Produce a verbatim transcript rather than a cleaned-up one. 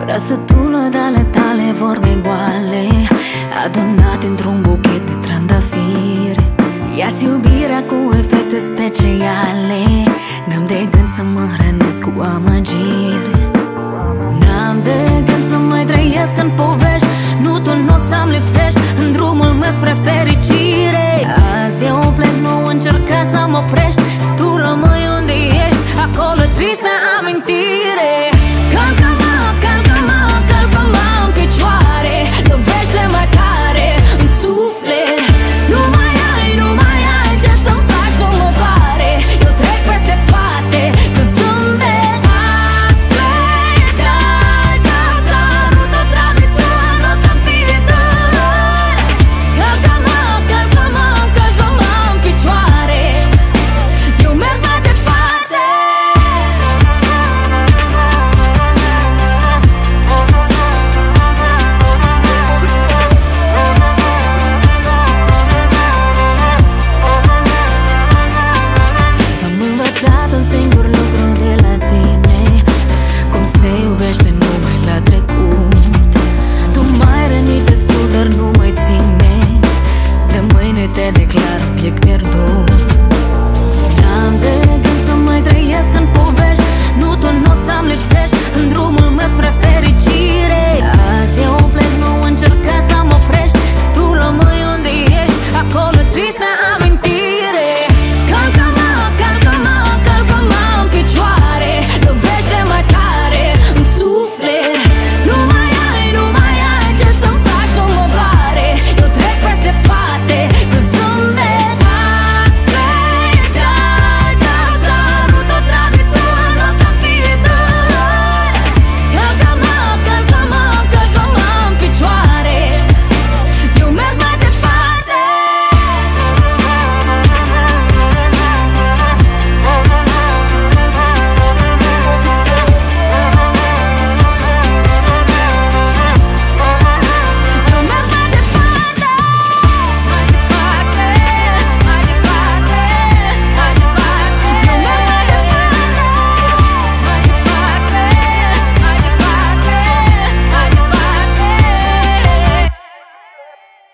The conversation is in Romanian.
Răsătură de ale tale, vorbe goale, adunate într-un buchet de trandafiri. Ia-ți iubirea cu efecte speciale, n-am de gând să mă hrănesc cu amăgiri. N-am de gând să mai trăiesc în povești, nu tu n-o să-mi lipsești în drumul meu spre fericire. Azi eu plec, nu încerca să mă oprești, tu rămâi unde ești, acolo trist.